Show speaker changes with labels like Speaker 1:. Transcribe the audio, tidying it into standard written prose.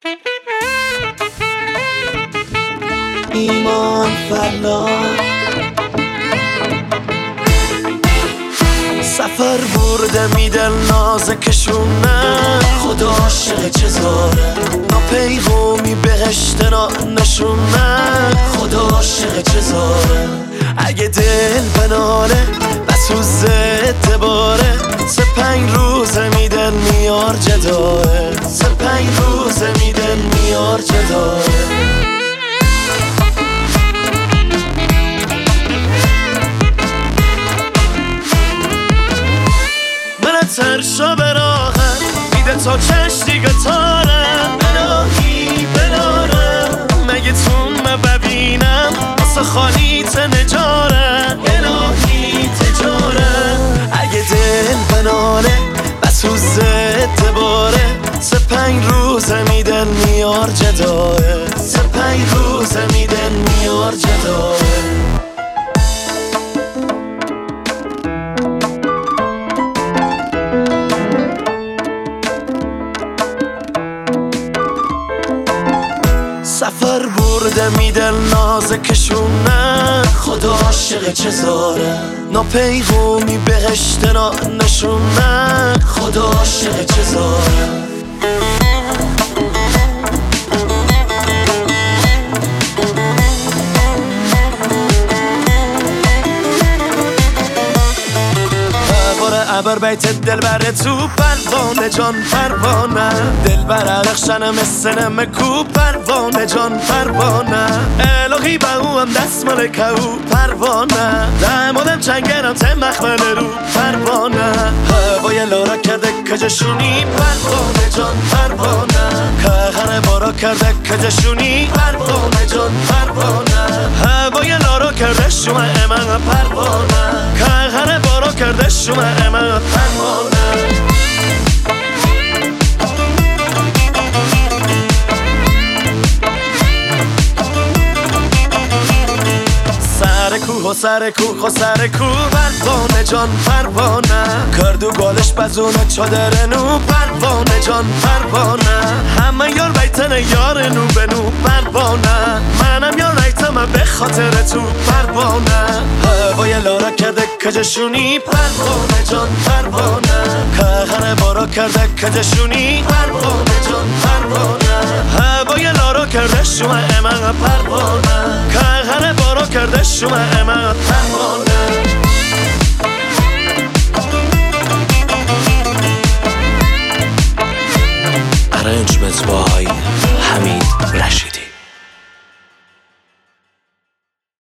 Speaker 1: ایمان فلا سفر برده میدل نازکشونه خدا عاشق چزاره ناپیغومی بهشت نشونه خدا عاشق چزاره اگه دل بناله بسوزه دباره 5 روزه میدل میار جداه 5 روزه میدل میار جداه سرشا به راهت میده تا چش دیگه تاره الهی بناره مگه تو ببینم واسه خالیت نجاره الهی تجاره اگه دل بناله بسوزه دباره 5 روزه میدن میار جداه 5 روزه میدن میار جداه سفر برده میدل نازکشونه خدا عاشق چزاره ناپیغومی بهشت نشونه خدا عاشق چزاره ابر بیت دل بره تو پروانه جان پروانه دل بر رخشنه مثل کو پروانه جان پروانه الهی با او هم دست ملکه او پروانه دمادم چنگرم ته مخمل رو پروانه هوای لارا کرده کجشونی پروانه جان پروانه که بارا کرده کجشونی پروانه جان پروانه هوای لارا کرده شما امن پروانه که بارا کرده شما امن پروانه سر کوه و سر کوه پروانه جان پروانه کردو گالش بزونه چادر نو پروانه جان پروانه همه یار بیتن یار نو به نو پروانه منم یار نیتم به خاطر تو پروانه هوای لارا کرده کجشونی پروانه جان پروانه که بارا کرده کجشونی پروانه جان پروانه هوای لارا کرده شما امن پروانه که بارا کرده شما امن پروانه Arrangements by